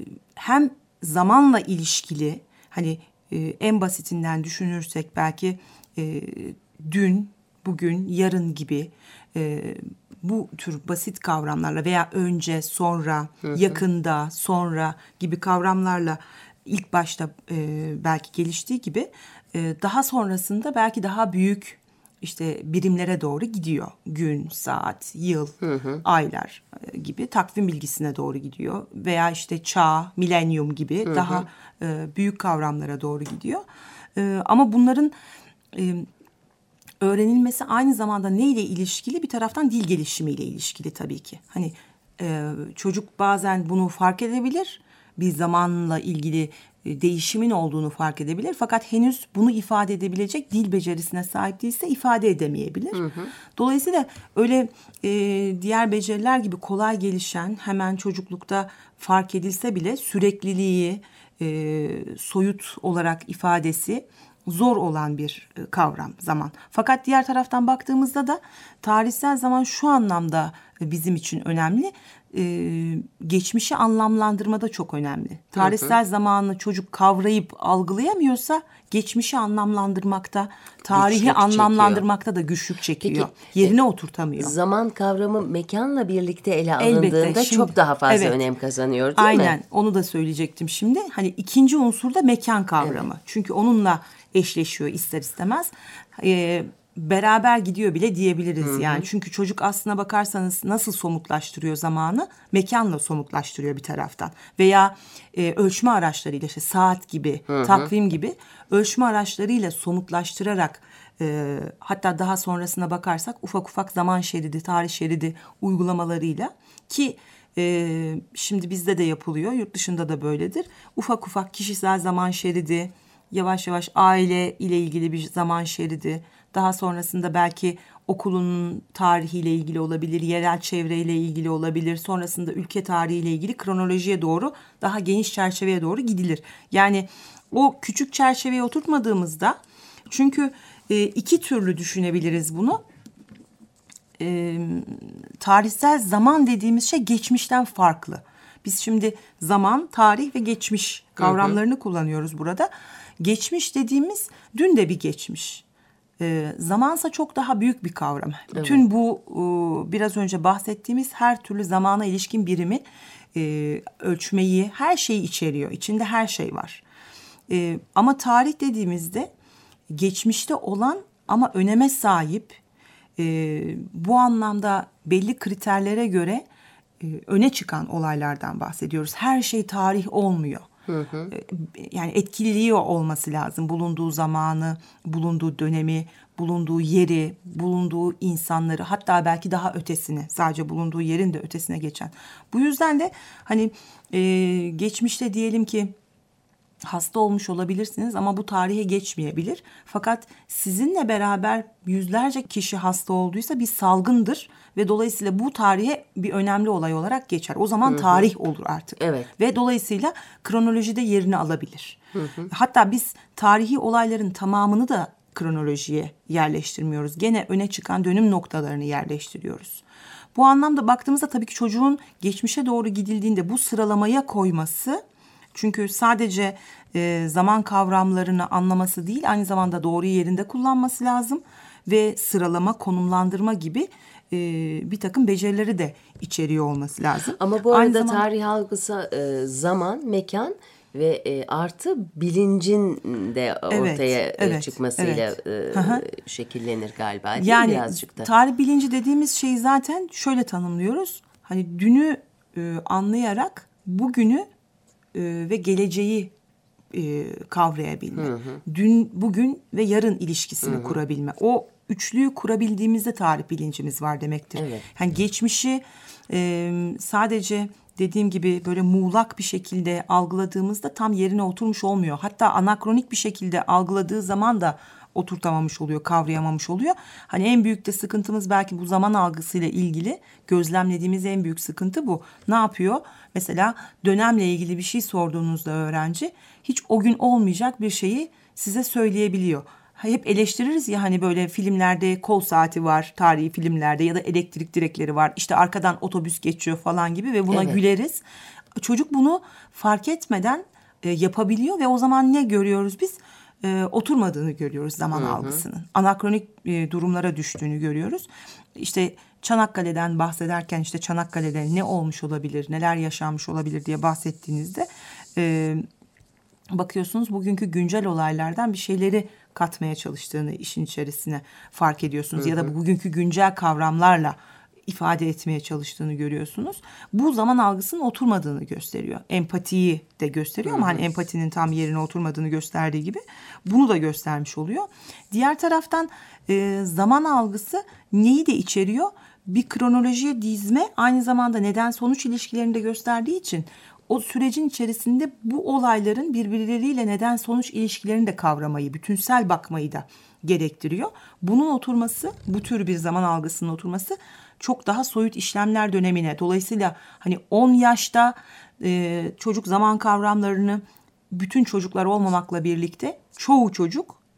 hem zamanla ilişkili, hani e, en basitinden düşünürsek belki e, dün, bugün, yarın gibi e, bu tür basit kavramlarla veya önce, sonra, hı hı. yakında, sonra gibi kavramlarla ilk başta e, belki geliştiği gibi e, daha sonrasında belki daha büyük işte birimlere doğru gidiyor. Gün, saat, yıl, hı hı. aylar e, gibi takvim bilgisine doğru gidiyor. Veya işte çağ, milenyum gibi hı hı. daha e, büyük kavramlara doğru gidiyor. E, ama bunların e, öğrenilmesi aynı zamanda neyle ilişkili? Bir taraftan dil gelişimiyle ilişkili tabii ki. Hani e, çocuk bazen bunu fark edebilir, bir zamanla ilgili e, değişimin olduğunu fark edebilir. Fakat henüz bunu ifade edebilecek dil becerisine sahip değilse ifade edemeyebilir. Hı hı. Dolayısıyla öyle e, diğer beceriler gibi kolay gelişen, hemen çocuklukta fark edilse bile sürekliliği, e, soyut olarak ifadesi zor olan bir kavram zaman. Fakat diğer taraftan baktığımızda da tarihsel zaman şu anlamda bizim için önemli. Ee, geçmişi anlamlandırmada çok önemli. Tarihsel hı hı. zamanı çocuk kavrayıp algılayamıyorsa geçmişi anlamlandırmakta, tarihi güçlük anlamlandırmakta çekiyor. da güçlük çekiyor. Peki, yerine e, oturtamıyor. Zaman kavramı mekanla birlikte ele alındığında Elbette, şimdi, çok daha fazla evet, önem kazanıyor değil aynen, mi? Aynen, onu da söyleyecektim şimdi. Hani ikinci unsur da mekan kavramı. Evet. Çünkü onunla eşleşiyor ister istemez. Ee, beraber gidiyor bile diyebiliriz. Hı-hı. Yani. Çünkü çocuk aslına bakarsanız nasıl somutlaştırıyor zamanı? Mekanla somutlaştırıyor bir taraftan. Veya e, ölçme araçlarıyla işte saat gibi, Hı-hı. takvim gibi ölçme araçlarıyla somutlaştırarak e, hatta daha sonrasına bakarsak ufak ufak zaman şeridi, tarih şeridi uygulamalarıyla ki e, şimdi bizde de yapılıyor, yurt dışında da böyledir. Ufak ufak kişisel zaman şeridi, yavaş yavaş aile ile ilgili bir zaman şeridi, daha sonrasında belki okulun tarihiyle ilgili olabilir, yerel çevreyle ilgili olabilir. Sonrasında ülke tarihiyle ilgili kronolojiye doğru, daha geniş çerçeveye doğru gidilir. Yani o küçük çerçeveye oturtmadığımızda, çünkü e, iki türlü düşünebiliriz bunu. E, tarihsel zaman dediğimiz şey geçmişten farklı. Biz şimdi zaman, tarih ve geçmiş kavramlarını hı hı. kullanıyoruz burada. Geçmiş dediğimiz dün de bir geçmiş. E, zamansa çok daha büyük bir kavram. Evet. Bütün bu e, biraz önce bahsettiğimiz her türlü zamana ilişkin birimi, e, ölçmeyi, her şeyi içeriyor. İçinde her şey var. E, ama tarih dediğimizde geçmişte olan ama öneme sahip, e, bu anlamda belli kriterlere göre e, öne çıkan olaylardan bahsediyoruz. Her şey tarih olmuyor. Hı hı. Yani etkiliyor olması lazım. Bulunduğu zamanı, bulunduğu dönemi, bulunduğu yeri, bulunduğu insanları, hatta belki daha ötesini, sadece bulunduğu yerin de ötesine geçen. Bu yüzden de hani e, geçmişte diyelim ki hasta olmuş olabilirsiniz ama bu tarihe geçmeyebilir. Fakat sizinle beraber yüzlerce kişi hasta olduysa bir salgındır ve dolayısıyla bu tarihe bir önemli olay olarak geçer. O zaman hı hı. tarih olur artık. Evet. Ve dolayısıyla kronolojide yerini alabilir. Hı hı. Hatta biz tarihi olayların tamamını da kronolojiye yerleştirmiyoruz. Gene öne çıkan dönüm noktalarını yerleştiriyoruz. Bu anlamda baktığımızda tabii ki çocuğun geçmişe doğru gidildiğinde bu sıralamaya koyması, çünkü sadece e, zaman kavramlarını anlaması değil, aynı zamanda doğru yerinde kullanması lazım ve sıralama, konumlandırma gibi e, bir takım becerileri de içeriyor olması lazım. Ama bu arada zamanda... tarih algısı e, zaman, mekan ve e, artı bilincin de ortaya evet, evet, çıkmasıyla evet. E, şekillenir galiba değil yani, mi birazcık da? Tarih bilinci dediğimiz şeyi zaten şöyle tanımlıyoruz. Hani dünü e, anlayarak bugünü ve geleceği e, kavrayabilme. Hı hı. Dün, bugün ve yarın ilişkisini hı hı. kurabilme. O üçlüyü kurabildiğimizde tarih bilincimiz var demektir. Evet. Yani geçmişi e, sadece dediğim gibi böyle muğlak bir şekilde algıladığımızda tam yerine oturmuş olmuyor. Hatta anakronik bir şekilde algıladığı zaman da oturtamamış oluyor, kavrayamamış oluyor. Hani en büyük de sıkıntımız belki bu zaman algısıyla ilgili gözlemlediğimiz en büyük sıkıntı bu. Ne yapıyor? Mesela dönemle ilgili bir şey sorduğunuzda öğrenci hiç o gün olmayacak bir şeyi size söyleyebiliyor. Hep eleştiririz ya hani böyle filmlerde kol saati var, tarihi filmlerde ya da elektrik direkleri var. İşte arkadan otobüs geçiyor falan gibi ve buna evet. güleriz. Çocuk bunu fark etmeden e, yapabiliyor ve o zaman ne görüyoruz biz? E, oturmadığını görüyoruz zaman hı hı. algısının. Anakronik e, durumlara düştüğünü görüyoruz. İşte Çanakkale'den bahsederken işte Çanakkale'de ne olmuş olabilir, neler yaşanmış olabilir diye bahsettiğinizde e, bakıyorsunuz bugünkü güncel olaylardan bir şeyleri katmaya çalıştığını işin içerisine fark ediyorsunuz. Hı hı. Ya da bugünkü güncel kavramlarla ifade etmeye çalıştığını görüyorsunuz. Bu zaman algısının oturmadığını gösteriyor. Empatiyi de gösteriyor ama hani empatinin tam yerine oturmadığını gösterdiği gibi bunu da göstermiş oluyor. Diğer taraftan e, zaman algısı neyi de içeriyor? Bir kronolojiye dizme, aynı zamanda neden sonuç ilişkilerini de gösterdiği için o sürecin içerisinde bu olayların birbirleriyle neden sonuç ilişkilerini de kavramayı, bütünsel bakmayı da gerektiriyor. Bunun oturması, bu tür bir zaman algısının oturması çok daha soyut işlemler dönemine. Dolayısıyla hani on yaşta e, çocuk zaman kavramlarını bütün çocuklar olmamakla birlikte çoğu çocuk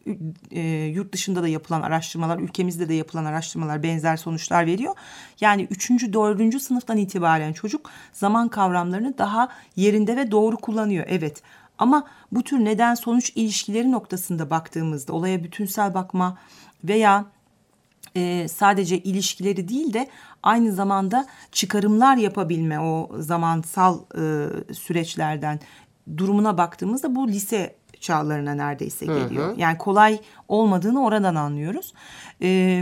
e, yurt dışında da yapılan araştırmalar, ülkemizde de yapılan araştırmalar benzer sonuçlar veriyor. Yani üçüncü, dördüncü sınıftan itibaren çocuk zaman kavramlarını daha yerinde ve doğru kullanıyor. Evet. Ama bu tür neden sonuç ilişkileri noktasında baktığımızda olaya bütünsel bakma veya e, sadece ilişkileri değil de aynı zamanda çıkarımlar yapabilme o zamansal e, süreçlerden durumuna baktığımızda bu lise çağlarına neredeyse geliyor. Hı hı. Yani kolay olmadığını oradan anlıyoruz. E,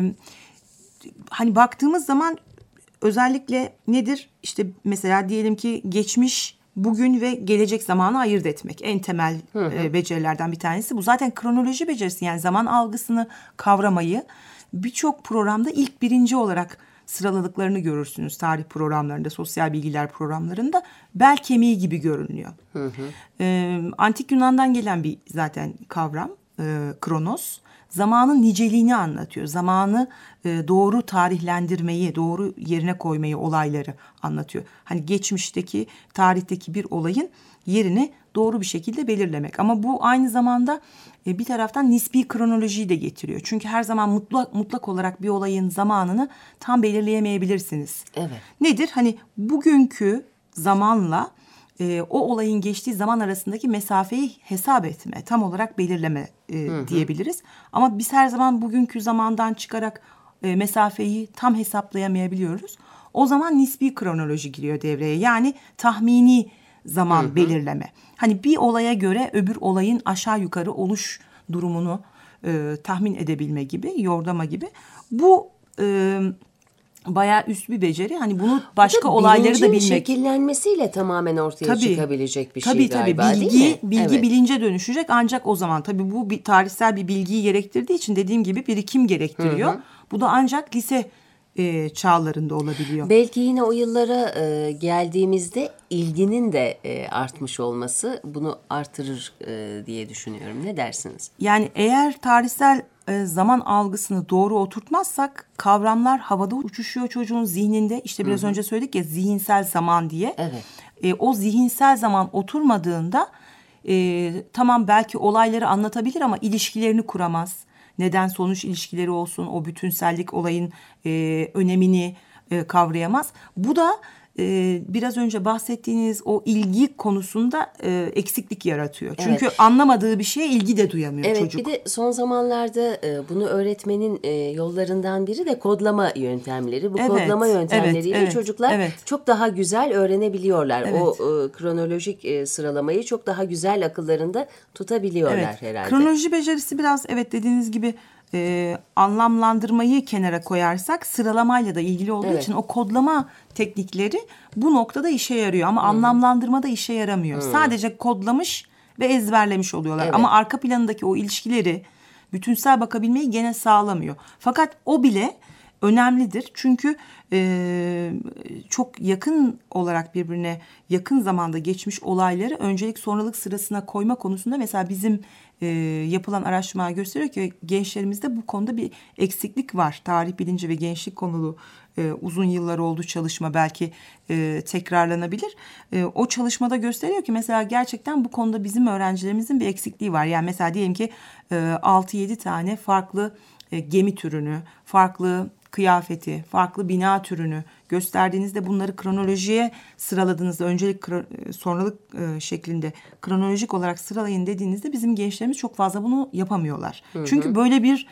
hani baktığımız zaman özellikle nedir? İşte mesela diyelim ki geçmiş, bugün ve gelecek zamanı ayırt etmek en temel hı hı. E, becerilerden bir tanesi. Bu zaten kronoloji becerisi, yani zaman algısını kavramayı birçok programda ilk birinci olarak sıraladıklarını görürsünüz. Tarih programlarında, sosyal bilgiler programlarında bel kemiği gibi görünüyor. Hı hı. E, Antik Yunan'dan gelen bir zaten kavram e, kronos. Zamanın niceliğini anlatıyor. Zamanı e, doğru tarihlendirmeyi, doğru yerine koymayı, olayları anlatıyor. Hani geçmişteki, tarihteki bir olayın yerini doğru bir şekilde belirlemek. Ama bu aynı zamanda e, bir taraftan nispi kronolojiyi de getiriyor. Çünkü her zaman mutlak, mutlak olarak bir olayın zamanını tam belirleyemeyebilirsiniz. Evet. Nedir? Hani bugünkü zamanla e, o olayın geçtiği zaman arasındaki mesafeyi hesap etme, tam olarak belirleme e, hı hı. diyebiliriz. Ama biz her zaman bugünkü zamandan çıkarak e, mesafeyi tam hesaplayamayabiliyoruz. O zaman nispi kronoloji giriyor devreye. Yani tahmini zaman hı hı. belirleme. Hani bir olaya göre öbür olayın aşağı yukarı oluş durumunu e, tahmin edebilme gibi, yordama gibi. Bu e, bayağı üst bir beceri. Hani bunu başka olayları da bilmek. Şekillenmesiyle tamamen ortaya tabii, çıkabilecek bir tabii, şey tabii. galiba, bilgi, değil mi? Bilgi evet. bilince dönüşecek ancak o zaman. Tabii bu bir tarihsel bir bilgiyi gerektirdiği için dediğim gibi birikim gerektiriyor. Hı hı. Bu da ancak lise e, çağlarında olabiliyor. Belki yine o yıllara e, geldiğimizde ilginin de e, artmış olması bunu artırır e, diye düşünüyorum. Ne dersiniz? Yani eğer tarihsel e, zaman algısını doğru oturtmazsak kavramlar havada uçuşuyor çocuğun zihninde. İşte biraz hı hı. önce söyledik ya, zihinsel zaman diye. Evet. E, o zihinsel zaman oturmadığında e, tamam belki olayları anlatabilir ama ilişkilerini kuramaz. Neden sonuç ilişkileri olsun, o bütünsellik olayın e, önemini e, kavrayamaz. Bu da e, biraz önce bahsettiğiniz o ilgi konusunda e, eksiklik yaratıyor. Çünkü evet. anlamadığı bir şeye ilgi de duyamıyor evet, çocuk. Bir de son zamanlarda e, bunu öğretmenin e, yollarından biri de kodlama yöntemleri. Bu evet, kodlama yöntemleriyle evet, çocuklar evet. çok daha güzel öğrenebiliyorlar. Evet. O e, kronolojik e, sıralamayı çok daha güzel akıllarında tutabiliyorlar evet. herhalde. Kronoloji becerisi biraz evet dediğiniz gibi e, anlamlandırmayı kenara koyarsak sıralamayla da ilgili olduğu evet. için o kodlama teknikleri bu noktada işe yarıyor. Ama hmm. anlamlandırmada işe yaramıyor. Hmm. Sadece kodlamış ve ezberlemiş oluyorlar. Evet. Ama arka planındaki o ilişkileri bütünsel bakabilmeyi gene sağlamıyor. Fakat o bile önemlidir. Çünkü e, çok yakın olarak birbirine yakın zamanda geçmiş olayları öncelik sonralık sırasına koyma konusunda mesela bizim e, yapılan araştırmalar gösteriyor ki gençlerimizde bu konuda bir eksiklik var. Tarih bilinci ve gençlik konulu e, uzun yıllar oldu çalışma, belki e, tekrarlanabilir. E, o çalışmada gösteriyor ki mesela gerçekten bu konuda bizim öğrencilerimizin bir eksikliği var. Yani mesela diyelim ki e, altı yedi tane farklı e, gemi türünü, farklı kıyafeti, farklı bina türünü gösterdiğinizde bunları kronolojiye sıraladığınızda, öncelik sonralık e, şeklinde kronolojik olarak sıralayın dediğinizde bizim gençlerimiz çok fazla bunu yapamıyorlar. Hı hı. Çünkü böyle bir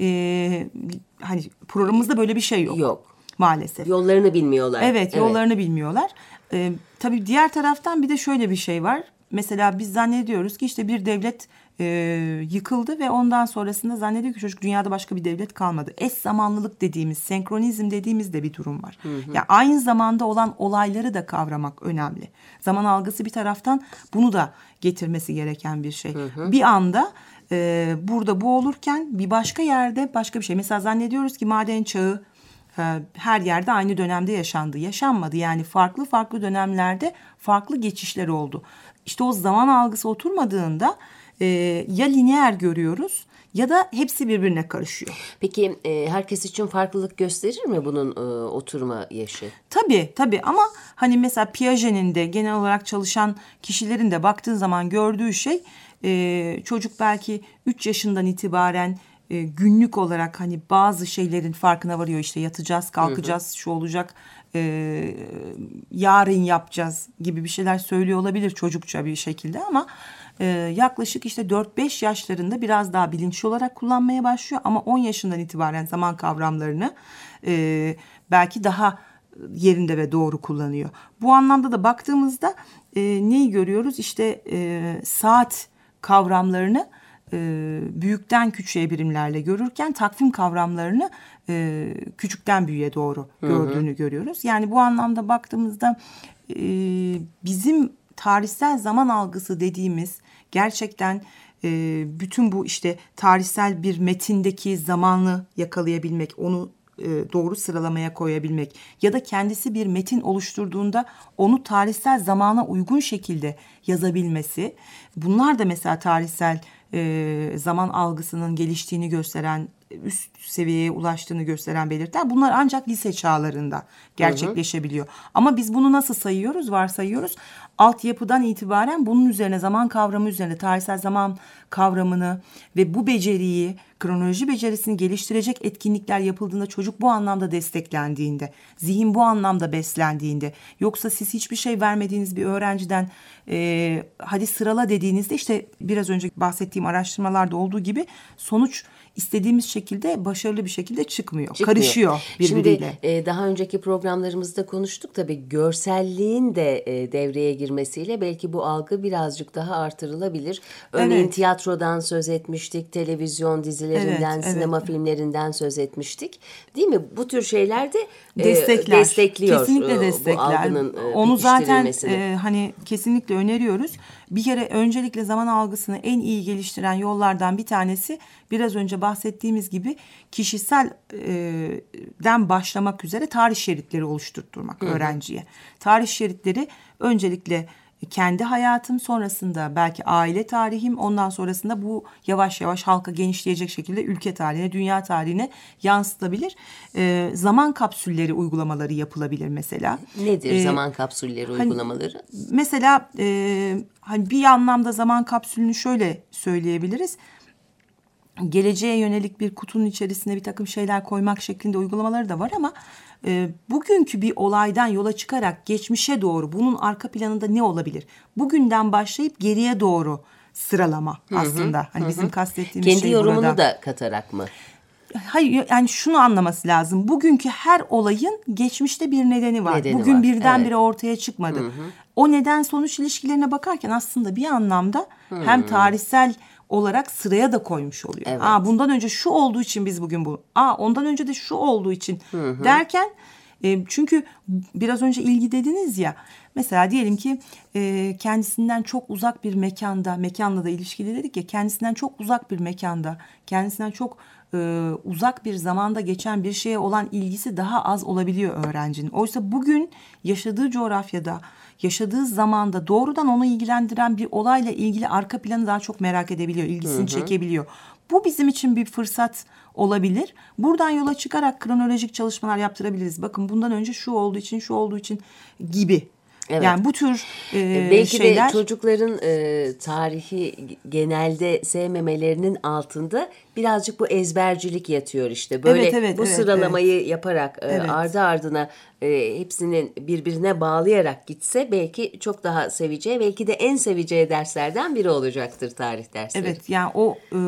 e, hani programımızda böyle bir şey yok. Yok. Maalesef. Yollarını bilmiyorlar. Evet, evet. yollarını bilmiyorlar. E, tabii diğer taraftan bir de şöyle bir şey var. Mesela biz zannediyoruz ki işte bir devlet e, yıkıldı ve ondan sonrasında zannediyor ki çocuk dünyada başka bir devlet kalmadı. Eş zamanlılık dediğimiz, senkronizm dediğimiz de bir durum var. Hı hı. Yani aynı zamanda olan olayları da kavramak önemli. Zaman algısı bir taraftan bunu da getirmesi gereken bir şey. Hı hı. Bir anda e, burada bu olurken bir başka yerde başka bir şey. Mesela zannediyoruz ki maden çağı her yerde aynı dönemde yaşandı. Yaşanmadı. Yani farklı farklı dönemlerde farklı geçişler oldu. İşte o zaman algısı oturmadığında e, ya lineer görüyoruz ya da hepsi birbirine karışıyor. Peki e, herkes için farklılık gösterir mi bunun e, oturma yaşı? Tabii tabii ama hani mesela Piaget'in de genel olarak çalışan kişilerin de baktığın zaman gördüğü şey e, çocuk belki üç yaşından itibaren e, günlük olarak hani bazı şeylerin farkına varıyor. İşte yatacağız, kalkacağız, hı hı. şu olacak, e, yarın yapacağız gibi bir şeyler söylüyor olabilir çocukça bir şekilde ama e, yaklaşık işte dört beş yaşlarında biraz daha bilinçli olarak kullanmaya başlıyor. Ama on yaşından itibaren zaman kavramlarını e, belki daha yerinde ve doğru kullanıyor. Bu anlamda da baktığımızda e, neyi görüyoruz? İşte e, saat kavramlarını e, büyükten küçüğe birimlerle görürken takvim kavramlarını e, küçükten büyüğe doğru gördüğünü hı hı. görüyoruz. Yani bu anlamda baktığımızda e, bizim tarihsel zaman algısı dediğimiz gerçekten e, bütün bu işte tarihsel bir metindeki zamanı yakalayabilmek, onu doğru sıralamaya koyabilmek ya da kendisi bir metin oluşturduğunda onu tarihsel zamana uygun şekilde yazabilmesi, bunlar da mesela tarihsel e, zaman algısının geliştiğini gösteren, üst seviyeye ulaştığını gösteren belirtiler. Bunlar ancak lise çağlarında gerçekleşebiliyor. Hı hı. Ama biz bunu nasıl sayıyoruz, varsayıyoruz? Altyapıdan itibaren bunun üzerine, zaman kavramı üzerine, tarihsel zaman kavramını ve bu beceriyi, kronoloji becerisini geliştirecek etkinlikler yapıldığında, çocuk bu anlamda desteklendiğinde, zihin bu anlamda beslendiğinde, yoksa siz hiçbir şey vermediğiniz bir öğrenciden e, hadi sırala dediğinizde işte biraz önce bahsettiğim araştırmalarda olduğu gibi sonuç istediğimiz şekilde, başarılı bir şekilde çıkmıyor. çıkmıyor. Karışıyor birbiriyle. Şimdi e, daha önceki programlarımızda konuştuk tabii, görselliğin de e, devreye girmesiyle belki bu algı birazcık daha artırılabilir. Örneğin evet. tiyatrodan söz etmiştik, televizyon dizilerinden, evet, sinema evet. filmlerinden söz etmiştik. Değil mi? Bu tür şeyler de e, destekler. destekliyor. Kesinlikle destekler. Bu algının e, Onu zaten e, hani kesinlikle öneriyoruz. Bir kere öncelikle zaman algısını en iyi geliştiren yollardan bir tanesi, biraz önce bahsettiğimiz gibi kişiselden e, başlamak üzere tarih şeritleri oluşturtturmak Hı-hı. öğrenciye. Tarih şeritleri öncelikle kendi hayatım, sonrasında belki aile tarihim, ondan sonrasında bu yavaş yavaş halka genişleyecek şekilde ülke tarihine, dünya tarihine yansıtabilir. E, zaman kapsülleri uygulamaları yapılabilir mesela. Nedir e, zaman kapsülleri hani, uygulamaları? Mesela e, hani bir anlamda zaman kapsülünü şöyle söyleyebiliriz. Geleceğe yönelik bir kutunun içerisine bir takım şeyler koymak şeklinde uygulamaları da var ama e, bugünkü bir olaydan yola çıkarak geçmişe doğru, bunun arka planında ne olabilir? Bugünden başlayıp geriye doğru sıralama hı hı, aslında. Hani hı. bizim kastettiğimiz Kendi şey yorumunu burada. da katarak mı? Hayır, yani şunu anlaması lazım. Bugünkü her olayın geçmişte bir nedeni var. Nedeni Bugün var. birdenbire Evet. ortaya çıkmadı. Hı hı. O neden sonuç ilişkilerine bakarken aslında bir anlamda hı. hem tarihsel olarak sıraya da koymuş oluyor. Evet. Aa, bundan önce şu olduğu için biz bugün bu. Aa, ondan önce de şu olduğu için hı hı. derken e, çünkü biraz önce ilgi dediniz ya. Mesela diyelim ki e, kendisinden çok uzak bir mekanda, mekanla da ilişkili dedik ya, kendisinden çok uzak bir mekanda, kendisinden çok e, uzak bir zamanda geçen bir şeye olan ilgisi daha az olabiliyor öğrencinin. Oysa bugün yaşadığı coğrafyada, yaşadığı zamanda doğrudan onu ilgilendiren bir olayla ilgili arka planı daha çok merak edebiliyor, ilgisini hı hı. çekebiliyor. Bu bizim için bir fırsat olabilir. Buradan yola çıkarak kronolojik çalışmalar yaptırabiliriz. Bakın bundan önce şu olduğu için, şu olduğu için gibi. Evet. Yani bu tür e, belki şeyler... de çocukların e, tarihi genelde sevmemelerinin altında birazcık bu ezbercilik yatıyor işte. Böyle evet, evet, bu evet, sıralamayı evet. yaparak e, evet. ardı ardına e, hepsinin birbirine bağlayarak gitse belki çok daha seveceği, belki de en seveceği derslerden biri olacaktır tarih dersleri. Evet, yani o e,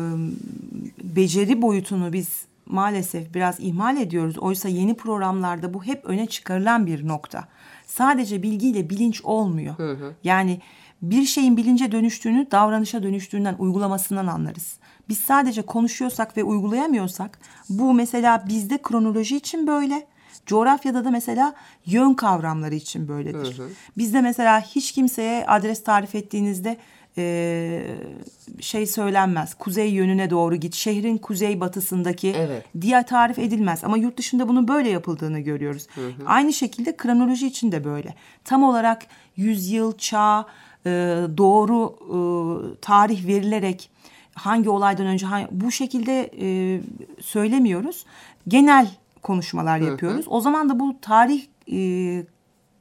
beceri boyutunu biz maalesef biraz ihmal ediyoruz. Oysa yeni programlarda bu hep öne çıkarılan bir nokta. Sadece bilgiyle bilinç olmuyor. Hı hı. Yani bir şeyin bilince dönüştüğünü davranışa dönüştüğünden, uygulamasından anlarız. Biz sadece konuşuyorsak ve uygulayamıyorsak, bu mesela bizde kronoloji için böyle, coğrafyada da mesela yön kavramları için böyledir. Hı hı. Bizde mesela hiç kimseye adres tarif ettiğinizde Ee, şey söylenmez, kuzey yönüne doğru git, şehrin kuzey batısındaki evet. diye tarif edilmez ama yurt dışında bunun böyle yapıldığını görüyoruz. Hı hı. Aynı şekilde kronoloji için de böyle. Tam olarak yüzyıl, çağ, e, doğru e, tarih verilerek hangi olaydan önce hangi, bu şekilde e, söylemiyoruz. Genel konuşmalar yapıyoruz. Hı hı. O zaman da bu tarih e,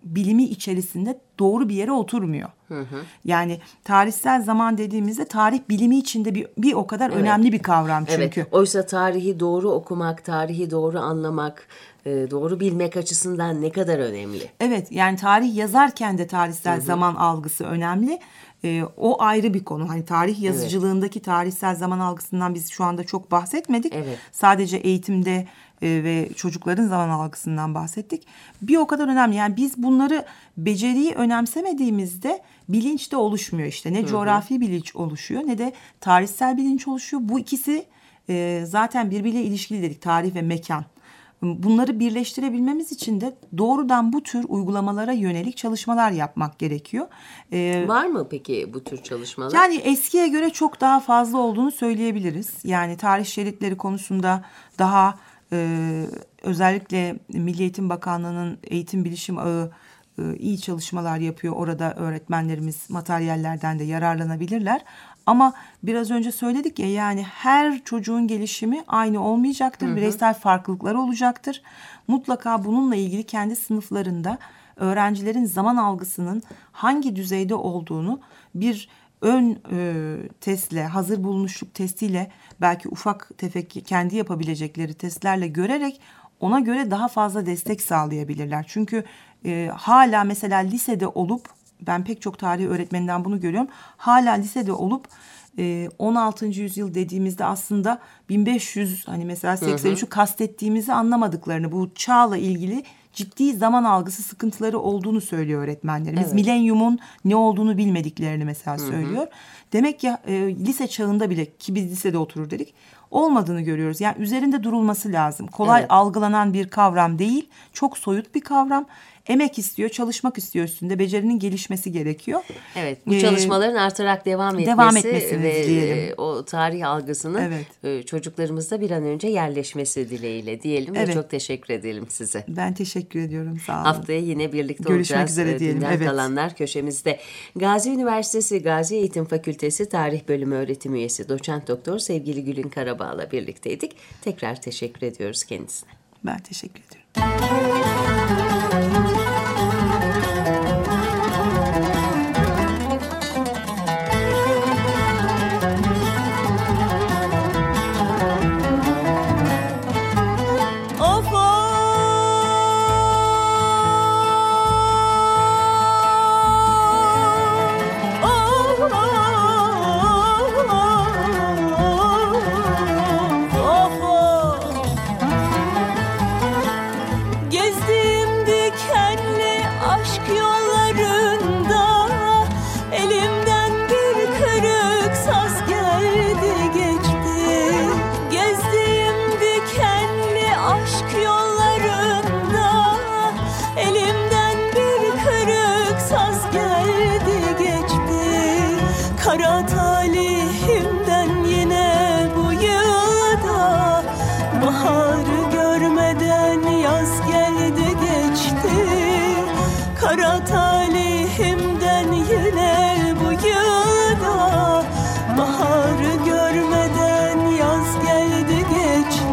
bilimi içerisinde doğru bir yere oturmuyor. Hı hı. Yani tarihsel zaman dediğimizde tarih bilimi içinde bir, bir o kadar evet. önemli bir kavram çünkü. Evet. Oysa tarihi doğru okumak, tarihi doğru anlamak, doğru bilmek açısından ne kadar önemli. Evet, yani tarih yazarken de tarihsel hı hı. zaman algısı önemli. Ee, o ayrı bir konu. Hani tarih yazıcılığındaki evet. tarihsel zaman algısından biz şu anda çok bahsetmedik. Evet. Sadece eğitimde e, ve çocukların zaman algısından bahsettik. Bir o kadar önemli. Yani biz bunları, beceriyi önemsemediğimizde bilinç de oluşmuyor işte. Ne hı hı. coğrafi bilinç oluşuyor ne de tarihsel bilinç oluşuyor. Bu ikisi e, zaten birbiriyle ilişkili dedik, tarih ve mekan. Bunları birleştirebilmemiz için de doğrudan bu tür uygulamalara yönelik çalışmalar yapmak gerekiyor. Ee, Var mı peki bu tür çalışmalar? Yani eskiye göre çok daha fazla olduğunu söyleyebiliriz. Yani tarih şeritleri konusunda daha e, özellikle Milli Eğitim Bakanlığı'nın eğitim bilişim ağı e, iyi çalışmalar yapıyor. Orada öğretmenlerimiz materyallerden de yararlanabilirler. Ama biraz önce söyledik ya, yani her çocuğun gelişimi aynı olmayacaktır. Hı hı. Bireysel farklılıkları olacaktır. Mutlaka bununla ilgili kendi sınıflarında öğrencilerin zaman algısının hangi düzeyde olduğunu bir ön e, testle, hazır bulunuşluk testiyle, belki ufak tefek kendi yapabilecekleri testlerle görerek ona göre daha fazla destek sağlayabilirler. Çünkü e, hala mesela lisede olup, ben pek çok tarih öğretmeninden bunu görüyorum. Hala lisede olup e, on altıncı yüzyıl dediğimizde aslında bin beş yüz, hani mesela seksen üçü kastettiğimizi anlamadıklarını, bu çağla ilgili ciddi zaman algısı sıkıntıları olduğunu söylüyor öğretmenlerimiz. Evet. Milenyumun ne olduğunu bilmediklerini mesela söylüyor. Hı hı. Demek ki e, lise çağında bile, ki biz lisede oturur dedik, olmadığını görüyoruz. Yani üzerinde durulması lazım. Kolay evet. algılanan bir kavram değil, çok soyut bir kavram. Emek istiyor, çalışmak istiyor üstünde, becerinin gelişmesi gerekiyor. Evet, bu çalışmaların ee, artarak devam etmesi devam etmesini ve diyelim. O tarih algısının evet. çocuklarımızda bir an önce yerleşmesi dileğiyle diyelim evet. ve çok teşekkür edelim size. Ben teşekkür ediyorum, sağ olun. Haftaya yine birlikte Görüşmek olacağız. üzere diyelim. Dünden evet. kalanlar köşemizde. Gazi Üniversitesi Gazi Eğitim Fakültesi Tarih Bölümü öğretim üyesi Doçent Doktor sevgili Gülün Karabağ'la birlikteydik. Tekrar teşekkür ediyoruz kendisine. Ben teşekkür ediyorum. Kara talihimden yine bu yılda baharı görmeden yaz geldi geçti. Kara talihimden yine bu yılda baharı görmeden yaz geldi geçti.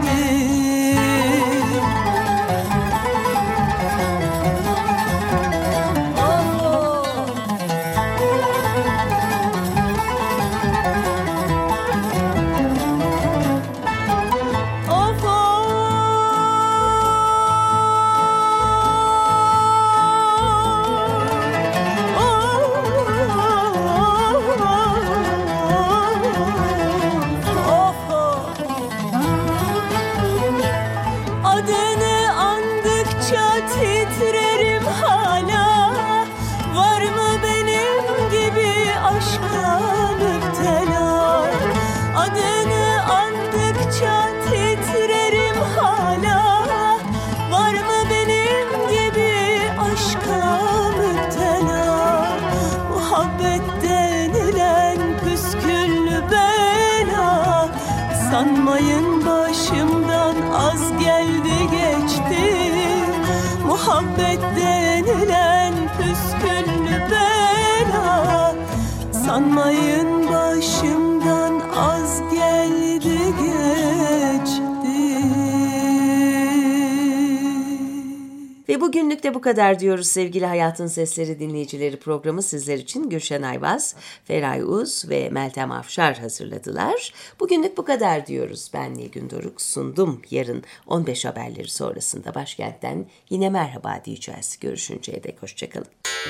Titrerim hala, var mı benim gibi aşka müptela? Adını andıkça titrerim hala, var mı benim gibi aşka müptela? Muhabbet denilen püsküllü bela, sanmayın başımdan az geldi geçti. Muhabbet denilen püsküllü bela, sanmayın başımdan az geldi geçti. Ve Ve bugünlük de bu kadar diyoruz sevgili Hayatın Sesleri dinleyicileri. Programı sizler için Gülşen Ayvaz, Feray Uz ve Meltem Afşar hazırladılar. Bugünlük bu kadar diyoruz. Ben Nilgün Doruk sundum. Yarın on beş haberleri sonrasında başkentten yine merhaba diyeceğiz. Görüşünceye dek hoşçakalın.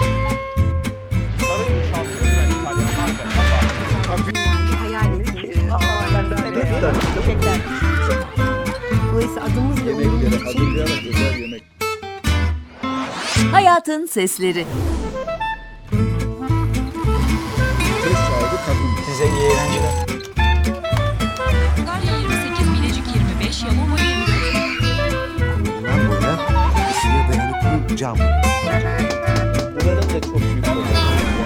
Hayatın Sesleri. Size iyi eğlenceler. Galya yirmi sekiz, Bilecik yirmi beş, Yalova yirmi dört. Bundan boya ısıya dayanıklı cam. Buranın da çok büyük problemi.